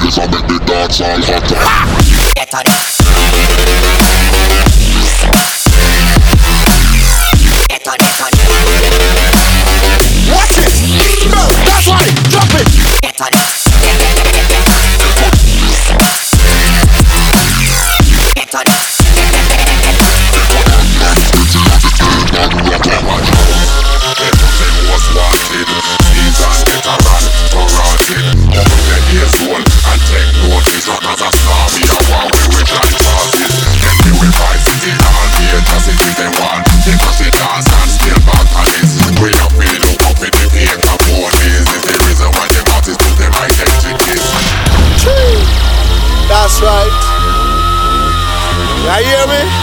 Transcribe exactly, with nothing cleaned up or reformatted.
this I make the dance all hot. Get on it. Get on it, on it. Watch it! Go! That's right! Drop it! Get on it. Get, get, get, get, get. Get on it. Get, get, get, get, get. Everything was wanted. These and get a run for rotted. Open the ears hole and take notice. Not as a star, we are one way we plan passes. Then we will find city all the atrocity they want. They must be dance and still back on it. We have been look up in the paper ponies. It's the reason why the artists do them identities. That's right. You hear me?